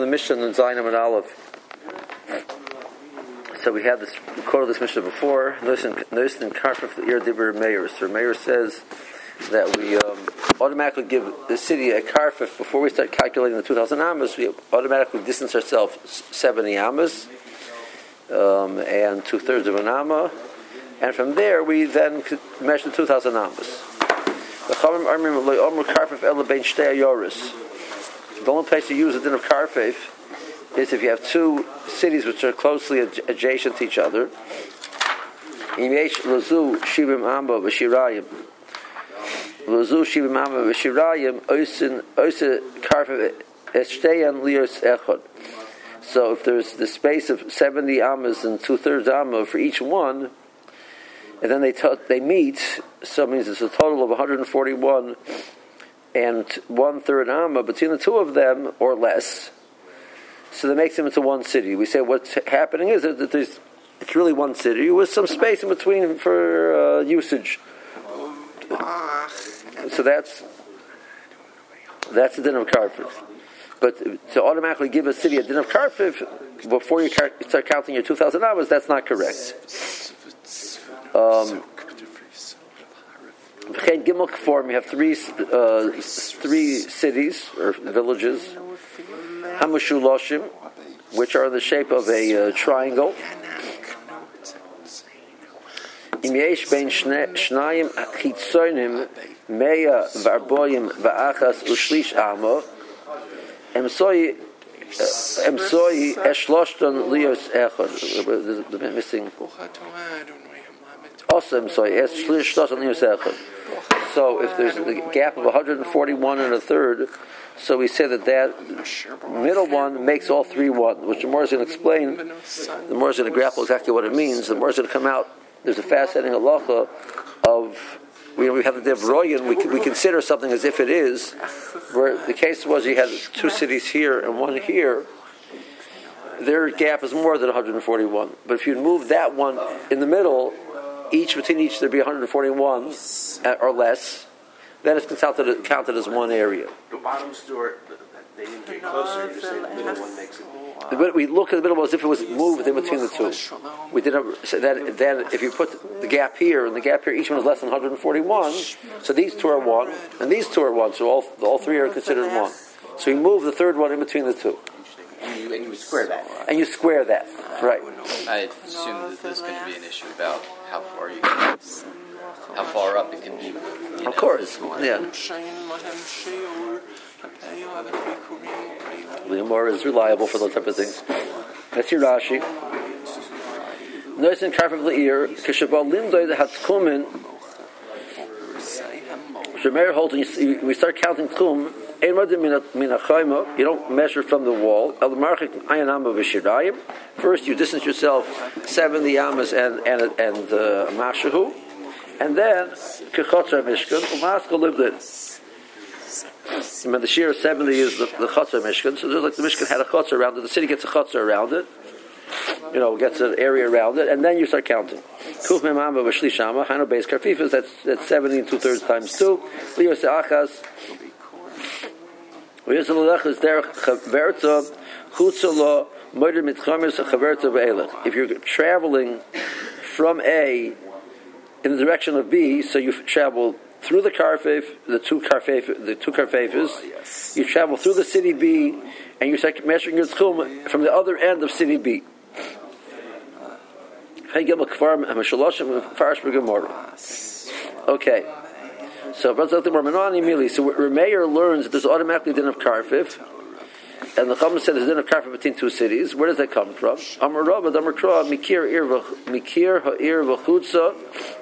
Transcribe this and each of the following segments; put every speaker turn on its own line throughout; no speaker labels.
the Mishnah in Zayin and Aleph. So we had this quote of this Mishnah before. Noisen Karfif the Ir Dibur Meir. So Meir says that we automatically give the city a karfif before we start calculating the 2,000 amas. We automatically distance ourselves 70 amas and 2/3 of an amma, and from there we then measure the 2,000 amas. The only place you use a din of karfif is if you have two cities which are closely adjacent to each other. So if there's the space of 70 amas and 2/3 amma for each one, and then they meet, so it means it's a total of 141 and 1/3 amma between the two of them or less. So that makes them into one city. We say what's happening is that it's really one city with some space in between for usage. So that's the din of karfif. But to automatically give a city a din of karfif before you start counting your 2,000 amas, that's not correct. Gimel Kform, you have three cities or villages. Hamushuloshim, which are in the shape of a triangle. Im yesh bein shnayim chitzonim meya v'arboyim v'achas u'shlish amo emsoi eshloshton lios echad. The missing. Also emsoi eshloshton lios echad. So if there's a gap of 141 and 1/3, so we say that middle one makes all three one, which the more is going to explain. The more is going to grapple exactly what it means. The more is going to come out. There's a fascinating halacha of we have the div royan. We consider something as if it is. Where the case was you had two cities here and one here. Their gap is more than 141. But if you move that one in the middle, between each there'd be 141 or less. Then it's counted as one area.
The bottom store, they didn't get closer. You say the middle one makes it.
We look at the middle as if it was moved in between the two. We didn't say that. Then, if you put the gap here and the gap here, each one is less than 141. So these two are one, and these two are one. So all three are considered one. So you move the third one in between the two.
And you square that.
And you square that, right?
I assume that there's going to be an issue about how far up it can be.
Of course, yeah. The Gemara is reliable for those type of things. That's your Rashi. Noisen Karfif Le'ir Kishabal Limdoy the Hatkumin. Shemer holds we start counting Tchum. You don't measure from the wall. First, you distance yourself 70 amas and mashahu, and then kechotzer mishkan umaskal lived. The shear of 70 is the chotzer mishkan. So just like the mishkan had a chotzer around it, the city gets a chotzer around it. Gets an area around it, and then you start counting. Kuf memamba v'shlishama hano beis karfifas. That's 70 and 2/3 times 2. Lios achas. If you're traveling from A in the direction of B, so you travel through the karfif, the two karfifas, you travel through the city B, and you start measuring your tchum from the other end of city B. Okay. So Rameir learns that there's automatically a din of karfif, and the Chacham said there's a din of karfif between two cities. Where does that come from? Amar Rabba, Amar Kra, Mikir ha'ir v'chutza.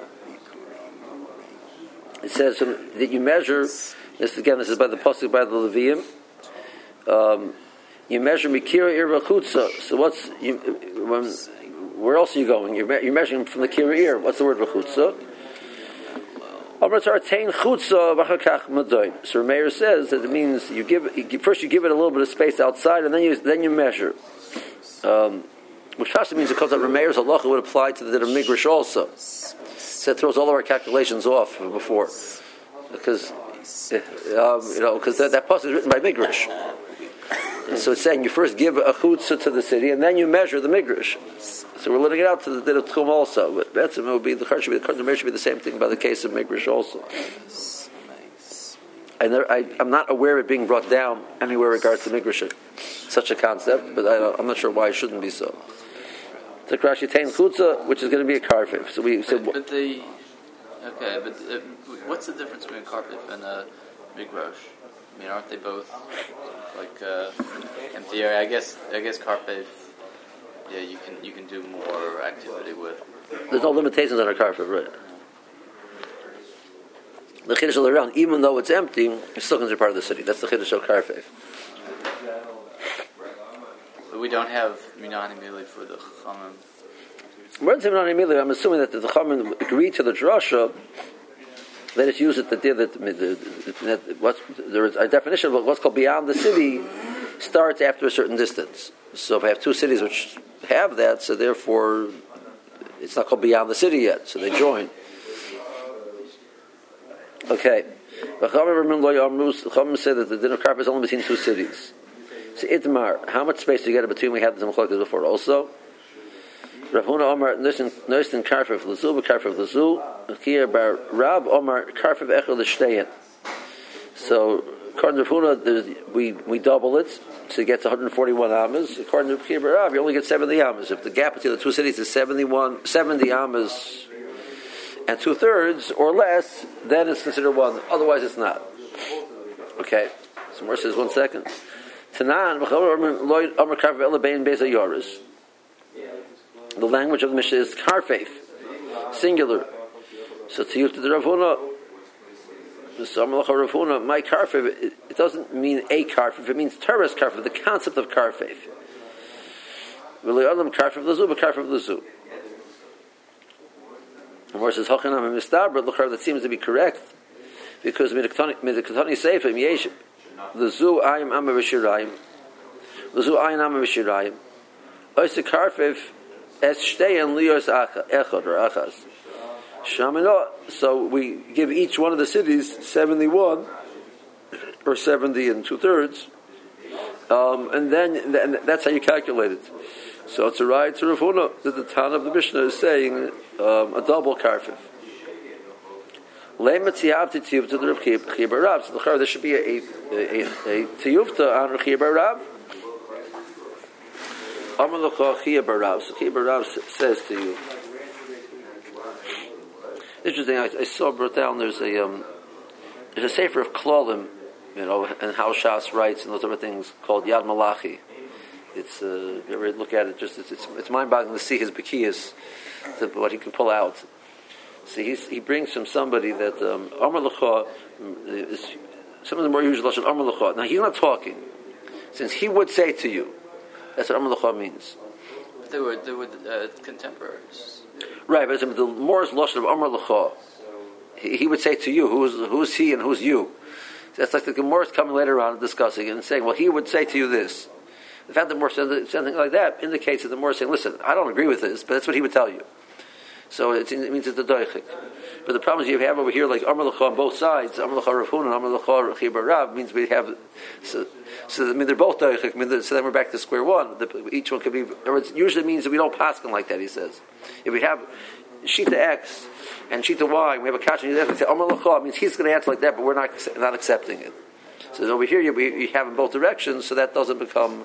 It says that you measure. This is by the pasuk by the Levium. You measure Mikir ha'ir v'chutza. So where else are you going? You're measuring from the kir ha'ir. What's the word v'chutza? So Rameir says that it means first you give it a little bit of space outside, and then you measure. Which also means because Rameir's halacha would apply to the din of Migrish also. So it throws all of our calculations off before, because that pasuk is written by Migrish. So it's saying you first give a chutzah to the city, and then you measure the migrush. So we're letting it out to the din of tchum also. But that's it would be the church should be the same thing by the case of migrush also. I'm not aware of it being brought down anywhere regards to migrush, such a concept, but I'm not sure why it shouldn't be so. The Rashi tain chutzah, which is going to be a karfif. So we said,
what's the difference between a karfif and a migrosh? I mean, aren't they both like in theory? I guess karfif. Yeah, you can do more activity with.
There's no limitations on a karfif, right? The chiddush all around, even though it's empty, it's still considered part of the city. That's the chiddush of karfif.
But we don't have minani mili for the chachamim.
We're not minani mili. I'm assuming that the chachamim agreed to the drasha. They just use it that there is a definition of what's called beyond the city starts after a certain distance. So if I have two cities which have that, so therefore it's not called beyond the city yet. So they join. Okay. The Chachamim said that the din of karfif is only between two cities. So Itmar, how much space do you get in between? We had the machlokes before also. Rav Huna Omar Noistin karfif l'zu b'karfif l'zu Kia bar Rab Omar karfif echel l'shteyin. So according to Rav Huna, we double it, so it gets 141 amas. According to Kia bar Rab, you only get 70 amas. If the gap between the two cities is 70 amas and 2/3 or less, then it's considered one. Otherwise, it's not. Okay. So Mor says 1 second. Tanan Omar karfif ela bein beis hayoros. The language of the Mishnah is karfif, singular. So to use the Rav Huna, Rav Huna, my karfif, it doesn't mean a karfif, it means teres karfif, the concept of karfif. Really, Adam karfif l'zu, but karfif l'zu. And where it says Hochanam and Mistabra, that seems to be correct, because midakatani seifim yesh l'zu ayim amma v'shirayim, l'zu ayim amma v'shirayim, oisa karfif es shteyan liyos echad or achas. Shamino. So we give each one of the cities 71 or 70 and 2/3, and then that's how you calculate it. So it's a right to Rav Huna that the Tana of the Mishnah is saying a double karfif. Le'metziavti tiyuvta to the Rav Chia bar Rav. So there should be a tiyuvta on Rav Chia bar Rav. Amar l'cha Chia bar Rav. So Chia bar Rav says to you. Interesting. I saw brought down. There's a sefer of Klalim, and how Shas writes and those other things called Yad Malachi. It's you ever look at it? Just it's mind-boggling to see his bekiyas, what he can pull out. See, he brings from somebody that Amar l'cha is some of the more usual lashon Amar l'cha. Now he's not talking, since he would say to you. That's what Amar l'cha means.
They were contemporaries.
Right, but the Morris lashon of Amar l'cha, he would say to you, who's he and who's you? That's like the Gemara is coming later on and discussing it and saying, well, he would say to you this. The fact that Morris says something like that indicates that the Morris is saying, listen, I don't agree with this, but that's what he would tell you. So it means it's a doichik. But the problem is you have over here like Amar l'cha on both sides, Amar l'cha Rav Huna and Amar l'cha Rav Chia bar Rav, means we have, so I mean they're both doichik, so then we're back to square one. Each one could be, or it usually means that we don't paskin like that, he says. If we have Shita X and Shita Y, we have a kasha, and you say Amar l'cha, means he's going to answer like that, but we're not accepting it. So over here you have in both directions, so that doesn't become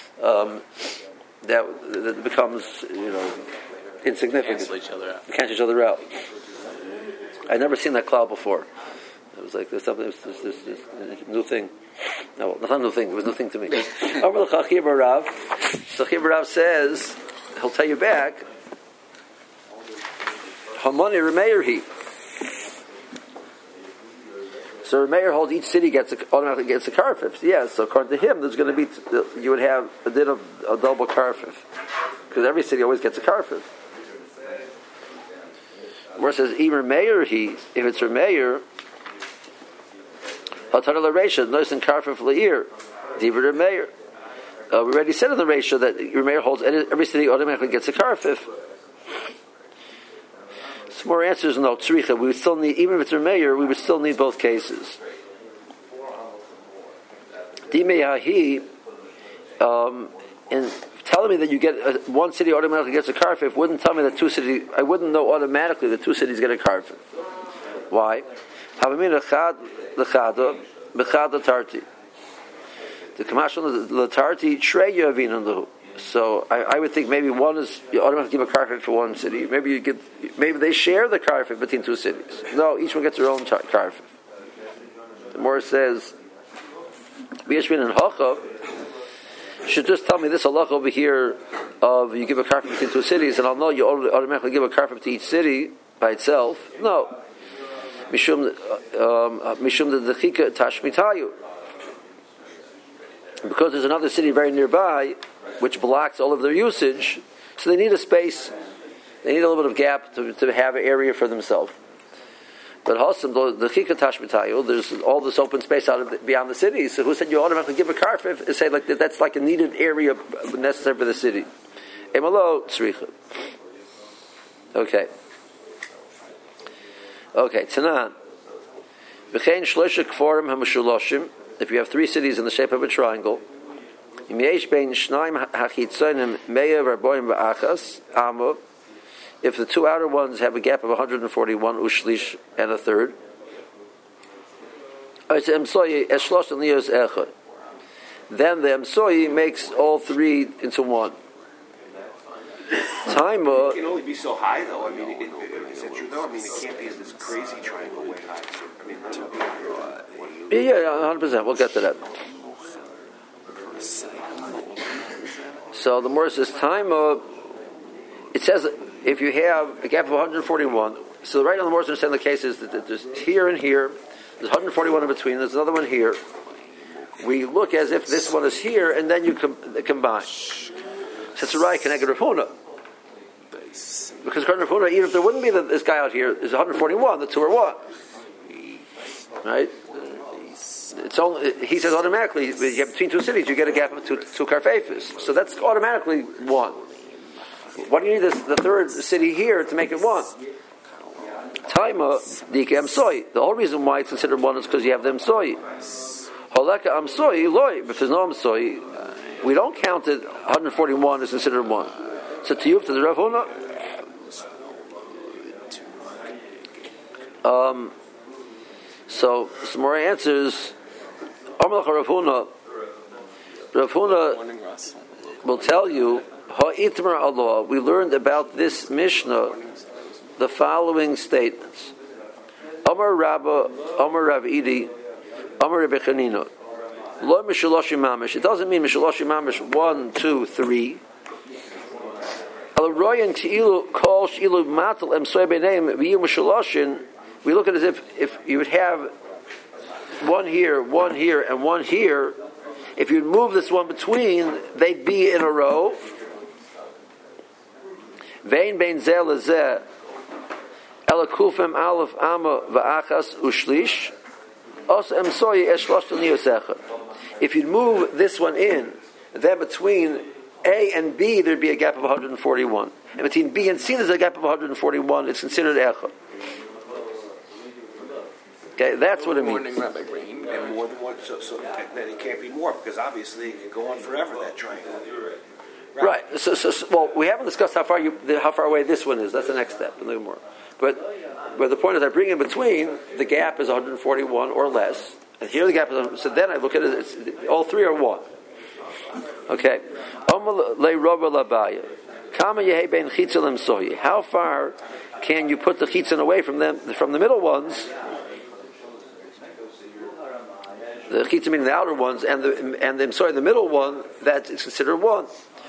that becomes insignificant.
Cancel each other out.
Cancel each other out. I'd never seen that cloud before. It was like there's something, this new thing. No, it's not a new thing. It was a new thing to me. Amar l'cha Chia bar Rav. So Chia bar Rav says, he'll tell you back. Hamani Remeir he. So Remeir holds each city automatically gets a karfif. Yes, so according to him, there's going to be you would have a din of a double karfif because every city always gets a karfif. Where it says even Remeir he, if it's Remeir, Hatar l'Reisha noisen karfif le'ir diva Remeir. We already said in the ratio that Remeir holds every city automatically gets a karfif. Some more answers no tzricha. We would still need, even if it's Remeir, we would still need both cases. Dimeyahi, And telling me that you get one city automatically gets a karfif wouldn't tell me that two cities. I wouldn't know automatically that two cities get a karfif. Why? The Kamashon Latarti Trey Yavin. So I would think maybe one is you automatically give a karfif for one city. Maybe they share the karfif between two cities. No, each one gets their own karfif. The Morah says B'Yeshvin and Hachav should just tell me this halacha over here of you give a karfif between two cities, and I'll know you automatically give a karfif to each city by itself. No, mishum the dechika tashmitayu, because there's another city very nearby which blocks all of their usage, so they need a space. They need a little bit of gap to have an area for themselves. But Hasam, the Chika Tashmitayu, there's all this open space beyond the city. So who said you automatically give a karfif? Say like that's like a needed area necessary for the city. Emalo tzricha. Okay. Tanan. V'chein shloisha kforim hamashulashim. If you have three cities in the shape of a triangle, im yesh bein shnaim hachitzonim meya v'arboim v'achas amo. If the two outer ones have a gap of 141 ushlish and a third, then the emsoyi makes all three into one.
It can only be so high, though. I mean, is that true, though? I mean, it can't be this crazy triangle way high. I mean,
yeah, 100%. We'll get to that. So the Morah says, it says if you have a gap of 141, so right on the Morah understand the case is that there's here and here, there's 141 in between, there's another one here. We look as if this one is here, and then you combine. So it's a right connected Rav Huna. Because according to Rav Huna, even if there wouldn't be this guy out here, there's 141, the two are one. Right? It's only, he says automatically, you have between two cities, you get a gap of two karfefes. So that's automatically one. Why do you need the third city here to make it one? Taima dike amsoy. The whole reason why it's considered one is because you have the amsoy. Holeka amsoy loy. If there's no amsoy, we don't count it. 141 is considered one. So to you, to the Rav Huna. So some more answers. Rav Huna will tell you. Ha'itmar Allah. We learned about this Mishnah the following statements. Amar Rabba, Amar Rav Idi, Amar Rebbe Chanina. Lo mishaloshim mamish. It doesn't mean mishaloshim mamish 1, 2, 3. Al royan k'ilu kol shilu matal emsoy b'neim v'yu mishaloshin. We look at it as if you would have one here, and one here. If you'd move this one between, they'd be in a row. Vein bein zeh lezeh ela kufem aleph ama va'achas ushlish os emsoy eshlosh niyosecha. If you'd move this one in, then between A and B there'd be a gap of 141, and between B and C there's a gap of 141. It's considered echa. Okay, that's what it means.
And more than one, so then it can't be more because obviously it can go on forever, that triangle.
Right. So, well, we haven't discussed how far away this one is. That's the next step in the Gemara. But the point is, I bring in between the gap is 141 or less, and here the gap is. So then I look at it. All three are one. Okay. How far can you put the chitzon away from them, from the middle ones? The chitzon meaning the outer ones, and the middle one that is considered one.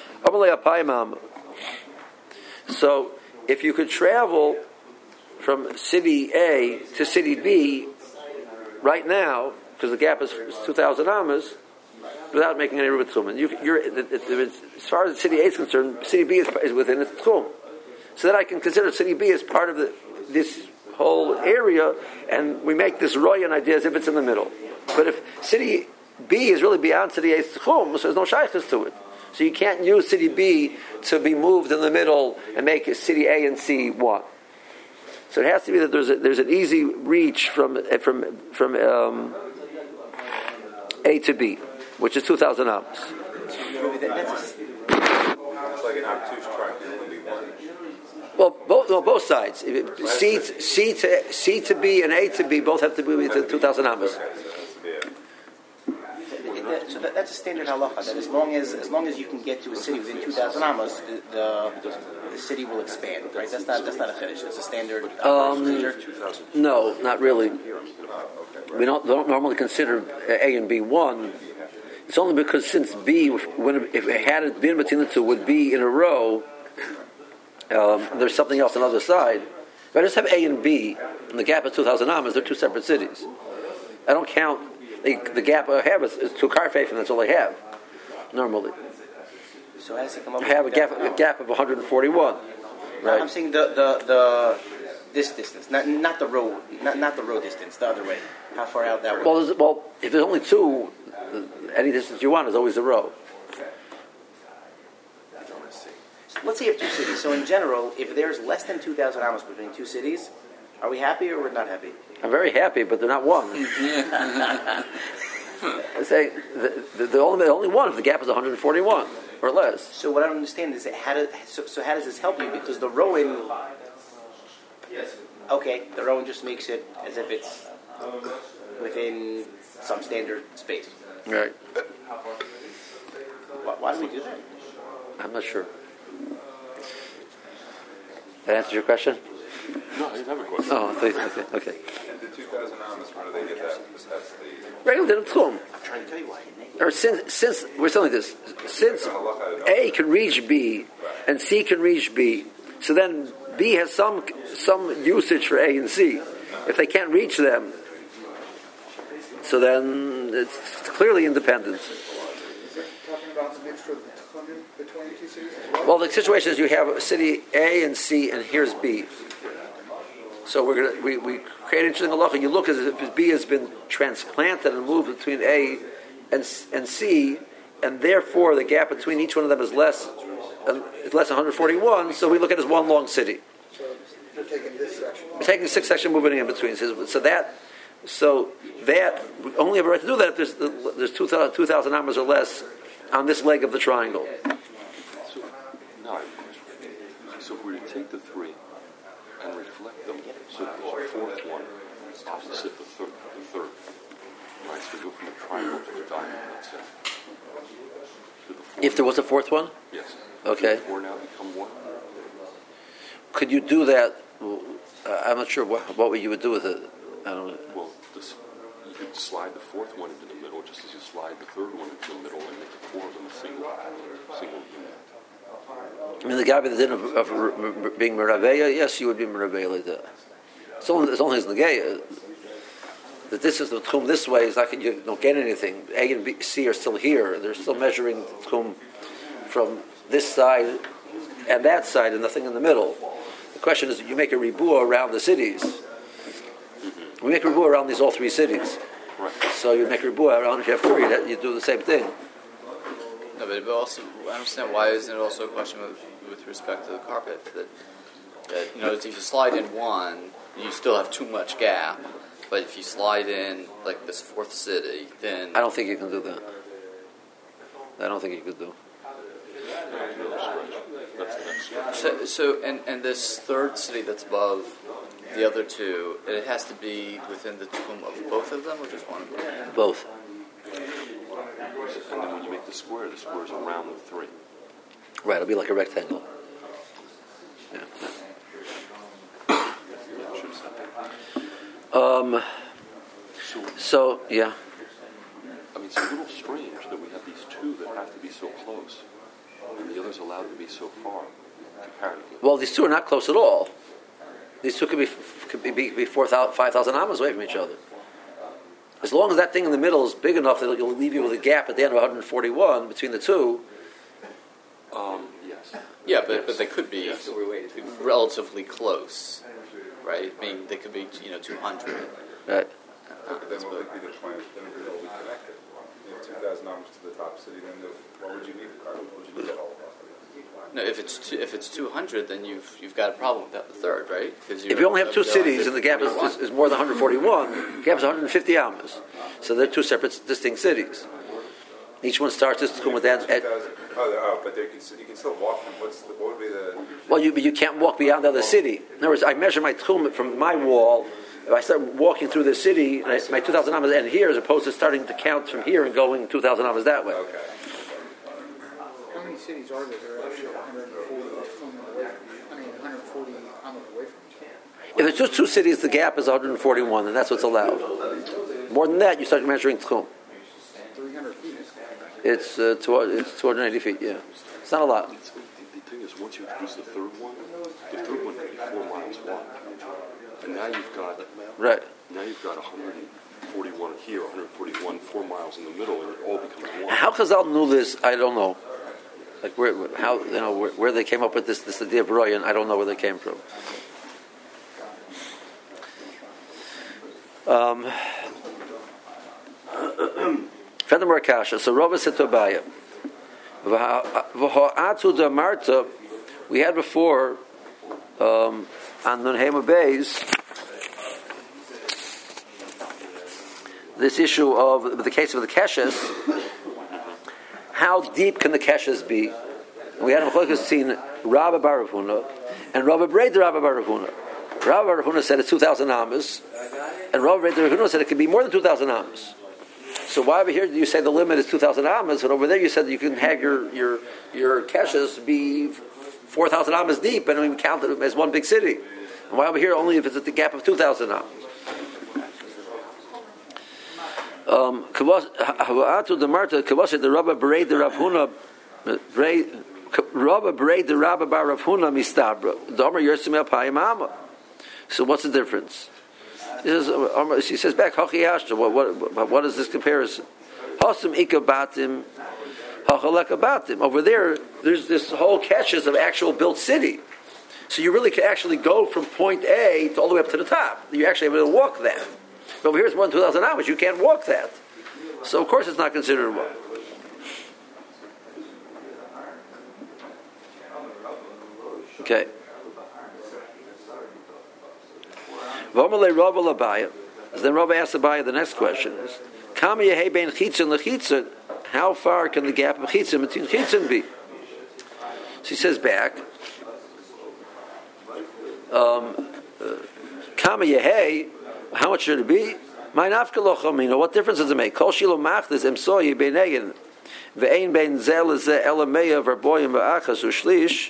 So, if you could travel from city A to city B right now, because the gap is 2,000 amas, without making any room tchum, as far as city A is concerned, city B is within its tchum. So that I can consider city B as part of this whole area, and we make this royan idea as if it's in the middle. But if city B is really beyond city A's tchum, so there's no shaykhs to it. So you can't use city B to be moved in the middle and make city A and C one. So it has to be that there's an easy reach from A to B, which is 2,000 amos.
that's
It's like an obtuse track. It only be one.
Well, both sides. C to B and A to B both have to be within 2,000 amas.
So that's a standard halacha. That as long as you can get to a city within 2,000 amas, the city will expand. Right? That's not a finish. That's a standard procedure.
No, not really. We don't normally consider A and B one. It's only because since B, if it had been between the two, would be in a row. There's something else on the other side. If I just have A and B, and the gap of 2,000 amas, they're two separate cities. I don't count the gap I have is 2 karfeif, and that's all I have normally.
So how does it come up?
I have a gap of 141. Right.
I'm saying this distance, not the road, not the road distance, the other way. How far out that way?
Well, if there's only 2, any distance you want is always a row.
Let's say you have 2 cities. So in general, if there's less than 2,000 amas between 2 cities, are we happy or we're not happy?
I'm very happy, but they're not one. I say the only one if the gap is 141 or less.
So what I don't understand is that how does this help you? Because the rowing, the rowing just makes it as if it's within some standard space.
Right.
Why do we do that?
I'm not sure. That answers your question?
No, I didn't have a question.
Oh, okay.
And the 2,000 amas, where do they get that? Because that's the...
Regular din tum.
I'm trying to tell you why.
Or since we're telling this, since A can reach B and C can reach B, so then B has some usage for A and C. If they can't reach them, so then it's clearly independent.
Talking about the mixture of the tchumim between the 2 cities as well?
Well, the situation is you have city A and C, and here's B. So we create an interesting halacha. You look as if B has been transplanted and moved between A and C, and therefore the gap between each one of them is less than 141. So we look at it as one long city.
So we're taking this section.
We're taking 6 section moving in between. So that we only have a right to do that if there's 2,000 amas or less on this leg of the triangle.
So if we were to take the 3 and reflect them, so there's a 4th one opposite the third. Right, so we go from the triangle to the diamond, let's say.
If there was a 4th one?
Yes.
Okay.
Does 4 now become 1?
Could you do that? I'm not sure what you would do with it. I don't know.
Well, you could slide the 4th one into the middle, just as you slide the 3rd one into the middle, and make the 4 of them a single unit.
I mean, the guy by the din of being meraveya, yes, you would be meraveya like that. It's only his negeya. The distance of the tchum this way is like you don't get anything. A and B, C are still here. They're still measuring the tchum from this side and that side, and nothing in the middle. The question is, you make a ribua around the cities. We make a ribua around all 3 cities.
Right.
So you make a ribua around. If you have 4, you do the same thing.
No, but also, I understand why isn't it also a question with respect to the carpet that if you slide in one, you still have too much gap. But if you slide in like this 4th city, then
I don't think you can do that. I don't think you could do.
So and this 3rd city that's above the other 2, it has to be within the tomb of both of them, or just one of them?
Both.
And then when you make the square is around the 3.
Right, it'll be like a rectangle. Yeah. So yeah.
I mean, it's a little strange that we have these 2 that have to be so close, and the others allowed to be so far, comparatively.
Well, these 2 are not close at all. These 2 could be 5,000 amas away from each other. As long as that thing in the middle is big enough that it'll leave you with a gap at the end of 141 between the 2.
Yes.
Yeah, but they could be relatively close, right? I mean, they could be 200.
Right.
But then what would be the point? Then it would all be connected. You have 2,000 amas to the top city, then what would you need the car? What would you need it all about?
No, if it's 200, then you've got a problem with that, the 3rd, right?
If you only have 2 cities and the gap is more than 141, the gap is 150 amas. So they're 2 separate, distinct cities. Each one starts this tchum with that.
But you can still walk from what would be the?
Well, you can't walk beyond the other city. In other words, I measure my tchum from my wall. If I start walking through the city, my 2,000 amas end here, as opposed to starting to count from here and going 2,000 amas that way.
Okay.
How many cities are there that are actually 140 amas away from each other?
If it's just two cities, the gap is 141, and that's what's allowed. More than that, you start measuring tchum.
300 feet.
It's 280 feet. Yeah, it's not a lot.
The thing is, once you introduce the third one could be 4 miles wide, and now you've got
Right.
141 here, 141, 4 miles in the middle, and it all becomes one.
How Chazal knew this, I don't know. Like where they came up with this idea of Royan, I don't know where they came from. Furthermore, Kasha. So Rava said to Abaya, "V'ha'atu da Marta." We had before on Nunhema Beis this issue of the case of the keshes. How deep can the keshes be? And we had a machlokes seen Rabba Bar Rav Huna and Rabba Breid Rabba Bar Rav Huna. Rabba Bar Rav Huna said it's 2,000 amas, and Rabba Breid Rav Huna said it can be more than 2,000 amas. So why over here do you say the limit is 2,000 amas, and over there you said you can have your keshes be 4,000 amas deep, and we count it as one big city. And why over here only if it's at the gap of 2,000 amas? Kavatu the Marta Kavasi the Rabba Berei the Rav Huna Rabba Berei the Rabba Bar Rav Huna Mistabra Domer Yersim Payim Ama. So what's the difference? She says back Hachi Ashta. What is this comparison? Hasam Ikabatim Hachalekabatim. Over there's this whole catches of actual built city. So you really can actually go from point A to all the way up to the top. You're actually able to walk that. But over here it's more than 2,000 hours. You can't walk that. So of course it's not considered one. Okay. V'omalei Rava l'Abaya. Then Rava asks Abaya the next question is, Kama yehei bein chitzon lechitzon? How far can the gap of chitzon between chitzon be? She says back, Kama yehei, how much should it be? My nafka. What difference does it make? Kol shilo machdes emsoyi beinegen ve'ein bein zel ze elameya verboyim va'achas u'shlish.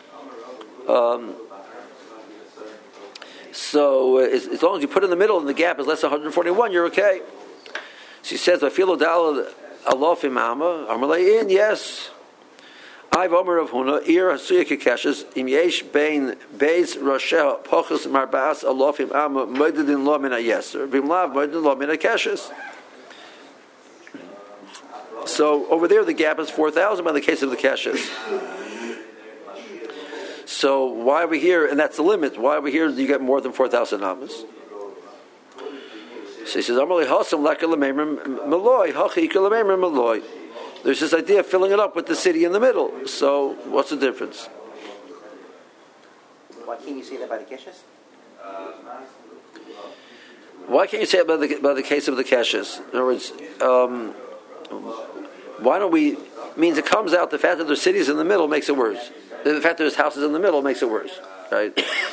So as long as you put it in the middle and the gap is less than 141, you're okay. She says, "I feel odal alofim ama amalein." Yes. I've Omer of Huna ir hasuya kekeshes im yesh bein beis rosheh pochus marbas alofim ama moededin lo min hayeser vim lav moededin lo min hakeshes. So over there the gap is 4,000 by the case of the keshes. So why are we here? And that's the limit. Why are we here? Do you get more than 4,000 amas? So he says, there's this idea of filling it up with the city in the middle. So what's the difference?
Why can't you say that by the keshes?
Why can't you say it by the case of the keshes? In other words, why don't we? Means it comes out the fact that there's cities in the middle makes it worse. The fact that there's houses in the middle makes it worse, right?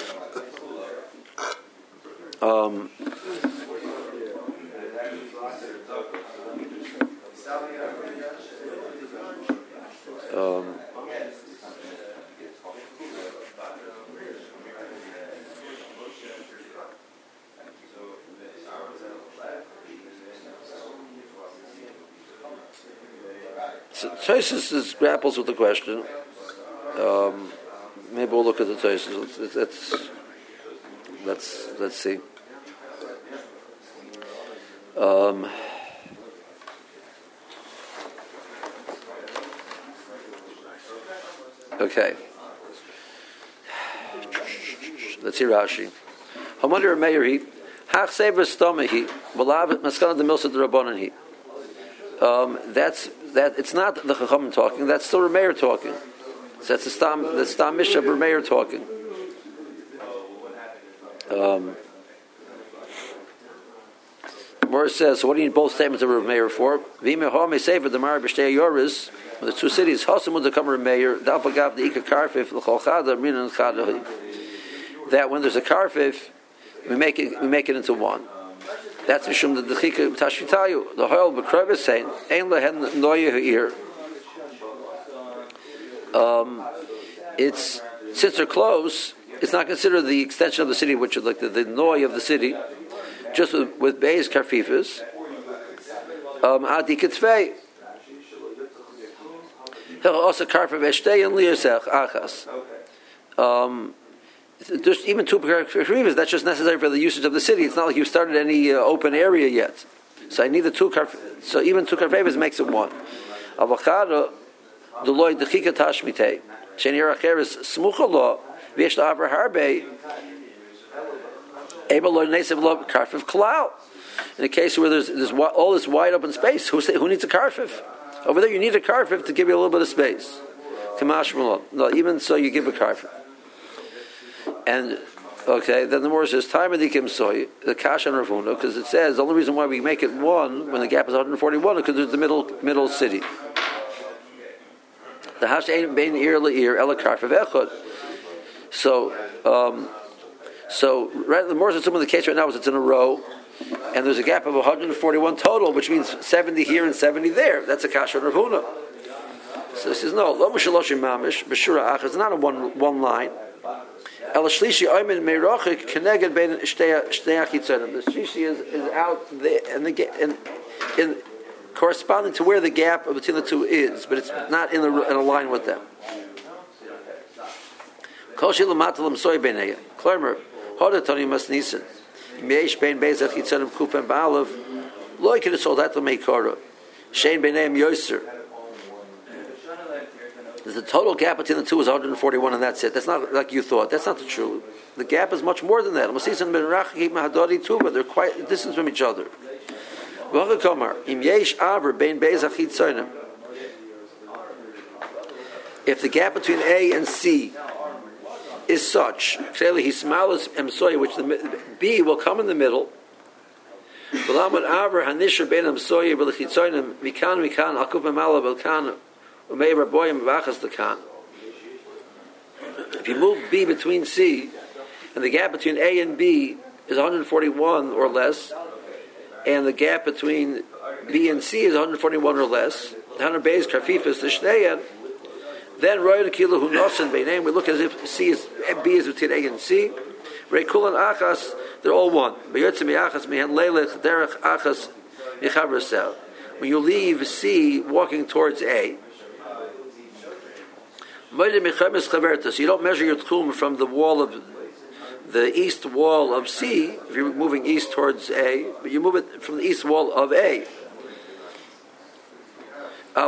So Tosfos grapples with the question. Maybe we'll look at the Tosfos. Let's see. Okay. Let's see Rashi. Hamadi Rameir he hach sever stomahi v'lav maskana the milsa the rabbanon he. That's that. It's not the Chachamim talking. That's still Rameir talking. So that's the Stam Mishnah of Rameir talking. Gemara says, so what do you need both statements of Rav Meir for? V'imehome sefer the Mar b'shtei yoris, the two cities, Hasim would come Rav Meir, Dalpagav the Ika Karfif, l'chol chada, Minan chada. That when there's a Karfif, we make it into one. That's Mishum the Dechika Tashvitayu. The Hoyle B'Krev is saying, Ein lehen noye ha'ir. It's, since they're close, it's not considered the extension of the city, which is like the noy of the city, just with Beis Karfifis. Adi Kitzvei. He'll also Karfif Eshtei and Liasech Achas. There's even two karfifas. That's just necessary for the usage of the city. It's not like you've started any open area yet. So I need the two karfifas. So even two karfifas makes it one. Avocado, the loy dechika tashmitei. Sheni racheres smucha lo v'yesh la'aver harbe. Able loy nesev lo karfif kalal. In a case where there's all this wide open space, who needs a karfif? Over there, you need a karfif to give you a little bit of space. Kamash malon. No, even so, you give a karfif. And okay, then the more says time of the soy, the kash and Ravuna, because it says the only reason why we make it one when the gap is 141 is because there's the middle city. The hash ain't bein ear le'ir ela karfif echad. So right, the more says some of the case right now is it's in a row, and there's a gap of 141 total, which means 70 here and 70 there. That's a kash and Ravuna. So it says no, lo mishaloshim mamish b'shura achas. It's not a one line. The shlishi is out there and corresponding to where the gap between the two is, but it's not in a line with them. The total gap between the two is 141, and that's it. That's not like you thought. That's not the truth. The gap is much more than that. But they're quite a distance from each other. If the gap between A and C is such, clearly he smiles which the B will come in the middle. If you move B between C, and the gap between A and B is 141 or less, and the gap between B and C is 141 or less, then Roy the Kilo who Nosen Beinaim, we look as if B is between A and C. Reikulan Achas, they're all one. When you leave C walking towards A, so you don't measure your tchum from the wall of the east wall of C if you're moving east towards A, but you move it from the east wall of A. But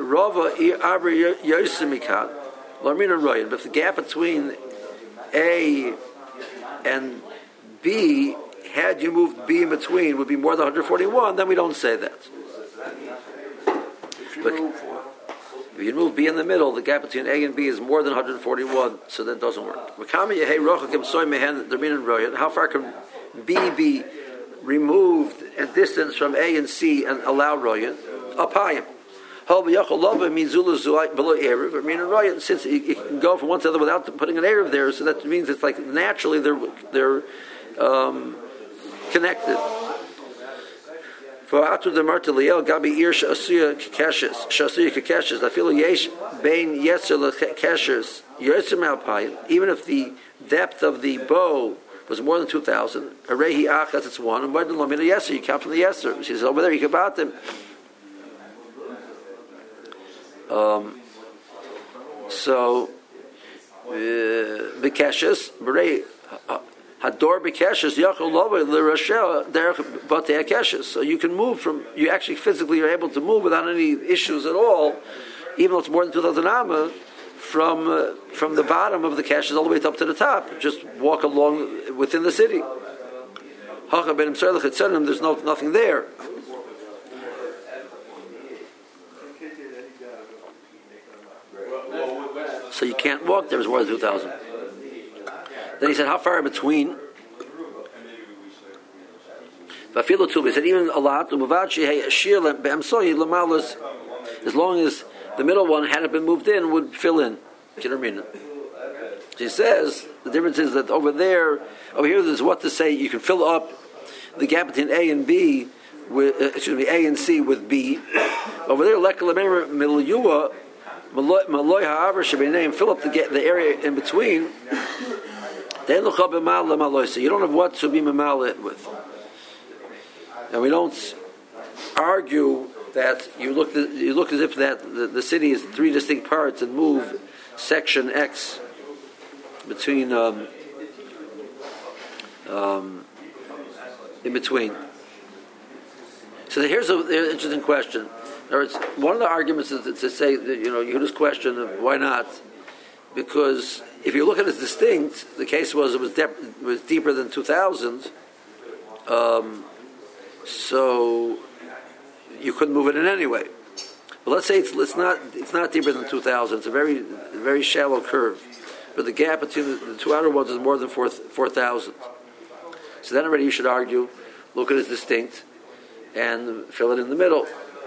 if the gap between A and B, had you moved B in between, would be more than 141, then we don't say that. But if you move B in the middle, the gap between A and B is more than 141, so that doesn't work. How far can B be removed and distance from A and C and allow Royan? Apayim. Since it can go from one to the other without putting an Erev there, so that means it's like naturally they're connected. For Atu de Marteliel, Gabi Irsha Asuya Kakeshes, I feel Yesh Bain Yetzer Kakeshes, Yetzer Malpayim, even if the depth of the bow was more than 2,000, Arehi Achas, it's one, and Wedin Lomina Yetzer, you count from the Yetzer. She says, over there, you can about them. Bekeshes, Berei, Hador Bekeshes, Yachol Lova, Lirashel, Derech Batei Keshes. So you can move you actually physically are able to move without any issues at all, even though it's more than 2,000 amma, from the bottom of the Keshes all the way up to the top. Just walk along within the city. Hacha Ben Imserlich Etzerim, there's nothing there. So you can't walk there, it's more than 2,000. Then he said, how far in between? He said even a lot. As long as the middle one hadn't been moved in, would fill in. She says the difference is that over here there's what to say. You can fill up the gap between A and B with A and C with B. Over there, fill up the area in between. So you don't have what to be mamala with. And we don't argue that you look as if that the city is three distinct parts and move section X between in between. So here's an interesting question. One of the arguments is to say that Yehuda's question of why not, because if you look at it as distinct, the case was it was deeper than 2000, so you couldn't move it in anyway. But let's say it's not deeper than 2000. It's a very very shallow curve, but the gap between the two outer ones is more than 4,000. So then already you should argue, look at it as distinct, and fill it in the middle,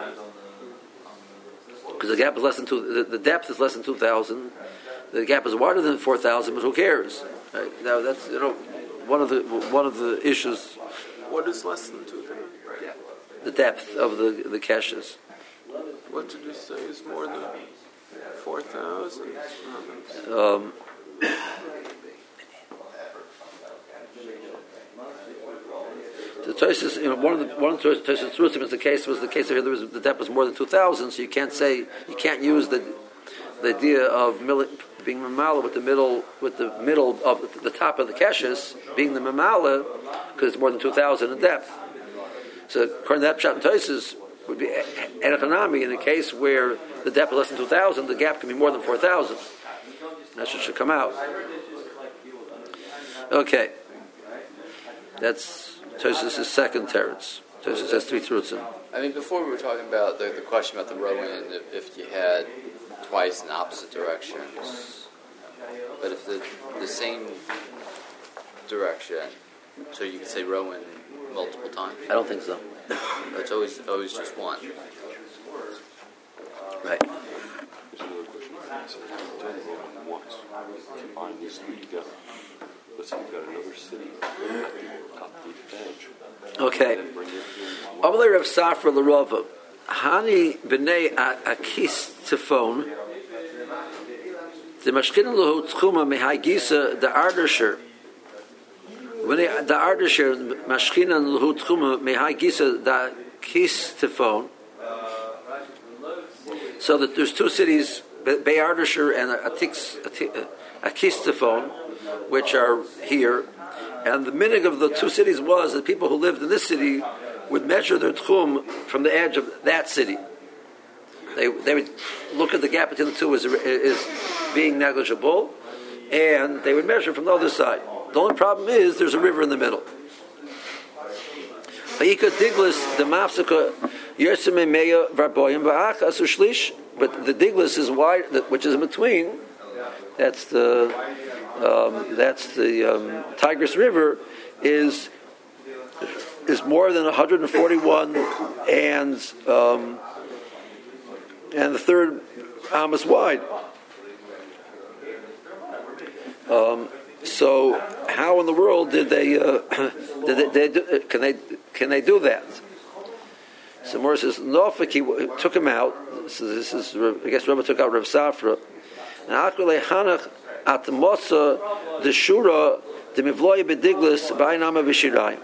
because the gap is less than the depth is less than 2,000. The gap is wider than 4,000, but who cares? Right? Now that's one of the issues.
What is less than 2,000?
The depth of the caches.
What did you say is more than 4,000?
The Tosfos, one of the Tosfos Rutzim is the case of the depth was more than 2,000, so you can't use the idea of being mamala with the middle of the top of the keshes being the mamala because it's more than 2,000 in depth. So according to that pshat and Tosfos would be erech in a case where the depth is less than 2,000, the gap can be more than 4,000. That's what should come out. Okay, that's Tosfos' second teretz. Tosfos has three terutzim.
I mean, before we were talking about the question about the rowing, if you had twice in opposite directions, but if the same direction, so you could say rowing multiple times.
I don't think so.
It's always just one.
Right.
There's another question. So having done rowing once, combine these three together. Let's say you've got another city at the edge.
Okay. Amalei Rav Safra l'Rava, Hani b'nei Akis Tifon, the Mashkinan l'hu Tchuma mehai Gisa the Ardasher. When the Ardasher Mashkinan l'hu Tchuma mehai Gisa the Akis Tifon. So that there's two cities, Bei Ardasher and Akis Tifon, which are here, and the minig of the two cities was that people who lived in this city would measure their tchum from the edge of that city. They would look at the gap between the two as being negligible, and they would measure from the other side. The only problem is there's a river in the middle. But the Diglis is wide, which is in between. That's the Tigris River is more than 141 and the third amos wide. So how in the world did they can they do that? So Morris says Nofik took him out. So this is I guess Rabbi took out Rav Safra and Akulei Hanach at Mosa the Shura the Mivloy Bediglis Ba'inama V'Shirayim.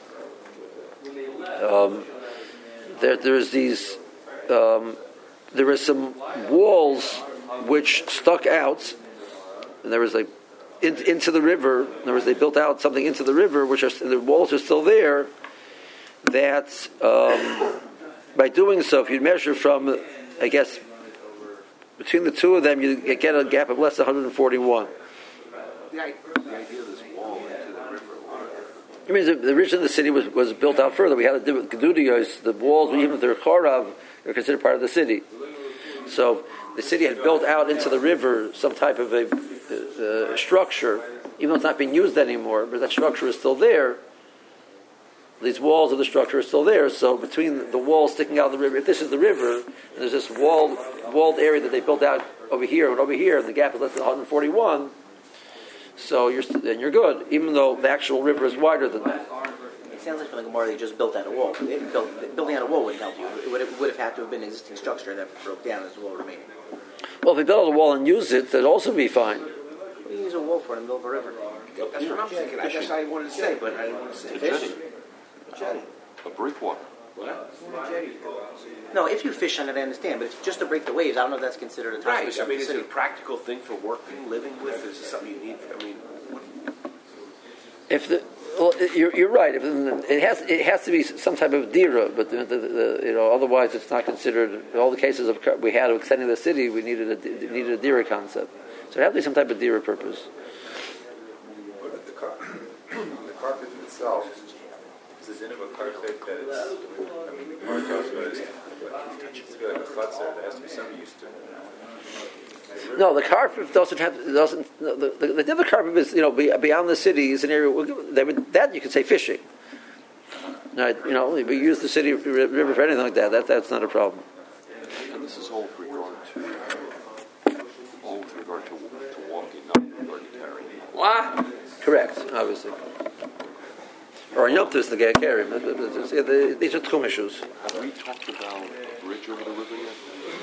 There were some walls which stuck out, and there was into the river. In other words, they built out something into the river, the walls are still there. That by doing so, if you measure from, I guess, between the two of them, you get a gap of less than 141.
The idea of this wall into the river.
I mean, the region of the city was built out further. We had to do with Gedudios. The walls, even if they're Chorav, they're considered part of the city. So the city had built out into the river some type of a structure, even though it's not being used anymore, but that structure is still there. these walls of the structure are still there. So between the walls sticking out of the river, if this is the river, and there's this walled area that they built out over here, and the gap is less than 141, so then you're good, even though the actual river is wider than that.
It sounds like for the Gemara they just built out a wall. Building out a wall wouldn't help you. It would have had to have been an existing structure that broke down as the wall remaining.
Well, if they built out a wall and used it, that'd also be fine.
What do you use a wall for in the middle of a river?
That's what I'm thinking. That's what I wanted to say, but I didn't want to say
Jetty.
Jetty.
A breakwater.
No, if you fish on it, I understand. But if just to break the waves, I don't know if that's considered a top
Right. I mean, is it
city.
a practical thing for working, living with? Is it something you need? I mean,
You're right. It has to be some type of dira, but otherwise it's not considered. In all the cases we had of extending the city, we needed a dira concept. So it has to be some type of dira purpose.
But the carpet itself is a din of a carpet that it's. The Gemara talks about it. It's like a chutzner. There has to be somebody used to.
No, the carpet doesn't. The other carpet is beyond the city is an area that you could say fishing. Right? We use the city river for anything like that. That's not a problem.
And this is all with regard to walking, not with regard to carrying.
What?
Correct, obviously. Or in Yom Tov, the guy carrying. These are tchum issues.
Have we talked about a bridge over the river yet?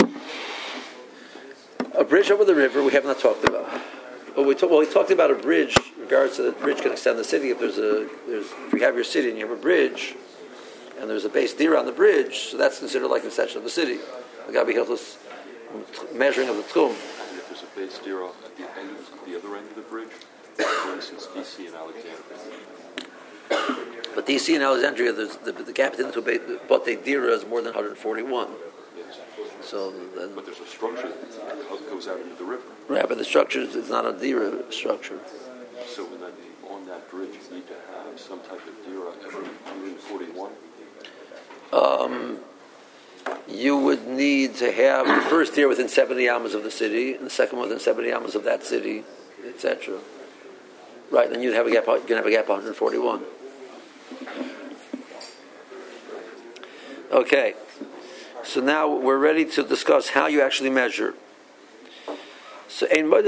A bridge over the river we have not talked about. We talked about a bridge in regards to the bridge can extend the city. If if you have your city and you have a bridge, and there's a base deer on the bridge, so that's considered like an extension of the city. The Gabi Hilchos measuring of the tchum.
And if there's a base deer at the other end of the bridge, for instance, DC and Alexandria.
But DC and Alexandria, the gap into Bate Dira is more than 141.
Yes.
So then,
But there's a structure that goes out into the river.
right, but the structure is not a Dira structure.
So on that bridge, you need to have some type of dira every 141.
You would need to have the first Dira within 70 amas of the city, and the second one within 70 amas of that city, etc. Right, then you'd have a gap. You're gonna have a gap of 141. Okay, so now we're ready to discuss how you actually measure. So,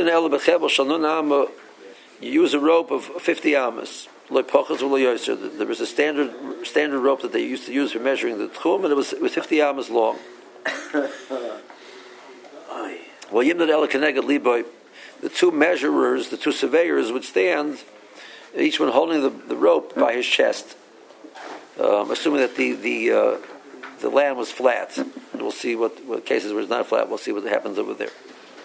you use a rope of 50 amas. There was a standard rope that they used to use for measuring the tchum, and it was 50 amas long. The two measurers, the two surveyors, would stand, each one holding the rope by his chest, assuming that the land was flat. And we'll see what cases where it's not flat. We'll see what happens over there.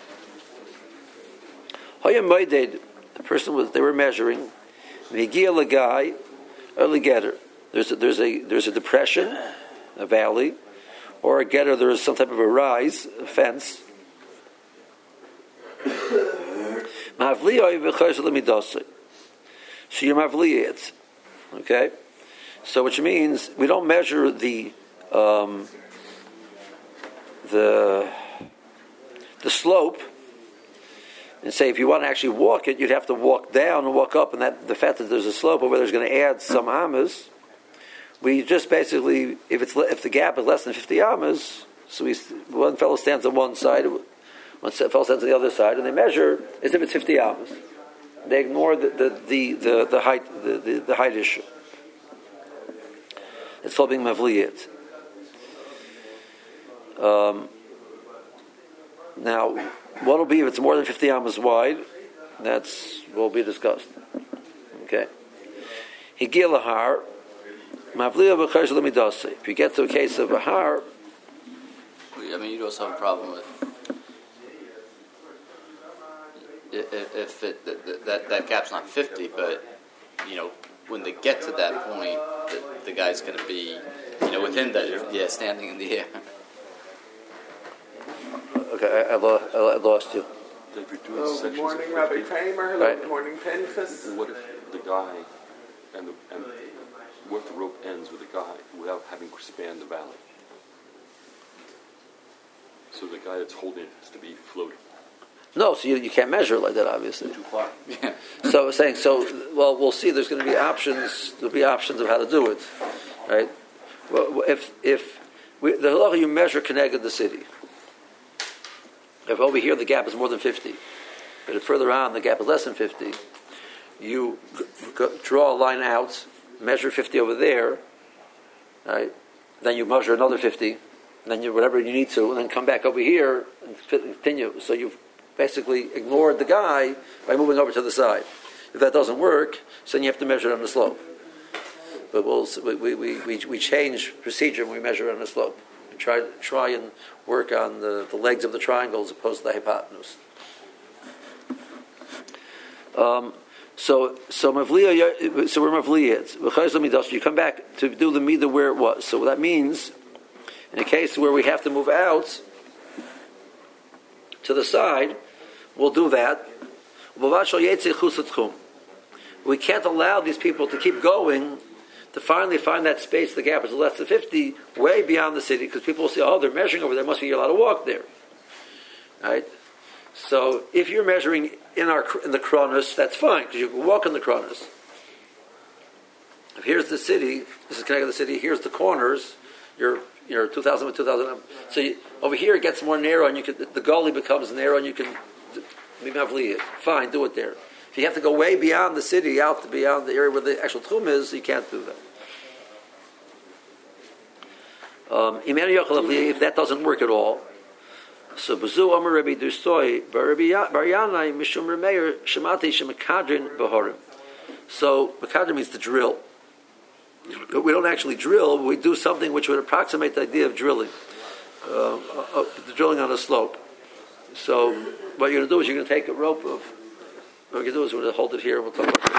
The person they were measuring. There's a depression, a valley, or a getter. There is some type of a rise, a fence. So you're mavliyah, okay? So which means we don't measure the slope and say if you want to actually walk it, you'd have to walk down and walk up, and that the fact that there's a slope over there is going to add some amas. We just basically, if the gap is less than 50 amas, so one fellow stands on one side, one fellow stands on the other side, and they measure as if it's 50 amas. They ignore the height issue. It's called being mavliyat. Now, what will be if it's more than 50 amas wide? That's will be discussed. Okay. Higil lahar, mavliyah v'chayz lemidase. If you get to a case of a har,
I mean, you'd also have a problem with if that gap's not 50, but when they get to that point, the guy's going to be within that, standing in the air.
Okay, I lost you.
If you're doing
Good
sections
morning,
of
Rabbi
50,
Kramer.
Right.
Good morning, Pinchas.
what if the guy and what if the rope ends with the guy without having to span the valley? So the guy that's holding it has to be floating.
No, so you can't measure it like that, obviously.
Too far. Yeah.
So saying well, we'll see. There's going to be options. There'll be options of how to do it, right? Well, if the halacha you measure connected the city. If over here the gap is more than 50, but if further on the gap is less than 50, you draw a line out, measure 50 over there, right? Then you measure another 50, and then you whatever you need to, and then come back over here and continue. So you've basically ignored the guy by moving over to the side. If that doesn't work, so then you have to measure it on the slope. But we change procedure when we measure it on the slope. We try and work on the legs of the triangle as opposed to the hypotenuse. So we're mavliyah. You come back to do the midah where it was. So that means, in a case where we have to move out to the side, we'll do that. We can't allow these people to keep going to finally find that space, the gap is less than 50, way beyond the city, because people will say, oh, they're measuring over there, must be allowed to walk there. Right? So if you're measuring in the Kronos, that's fine, because you can walk in the Kronos. If here's the city, this is connected to the city, here's the corners, you're 2,000 by 2,000. So over here it gets more narrow, and the gully becomes narrow, and you can maybe fine, do it there. If you have to go way beyond the city, out to beyond the area where the actual tchum is, you can't do that. If that doesn't work at all, so Bazu Omer Rabbi Durstoi Bar Yanai Mishum Remeir Shemati Shemakadrin Bahorim. So Makadrin means to drill. But we don't actually drill, we do something which would approximate the idea of drilling. Drilling on a slope. So what you're going to do is you're going to take a rope of, what you're going to do is we're going to hold it here and we'll talk about it.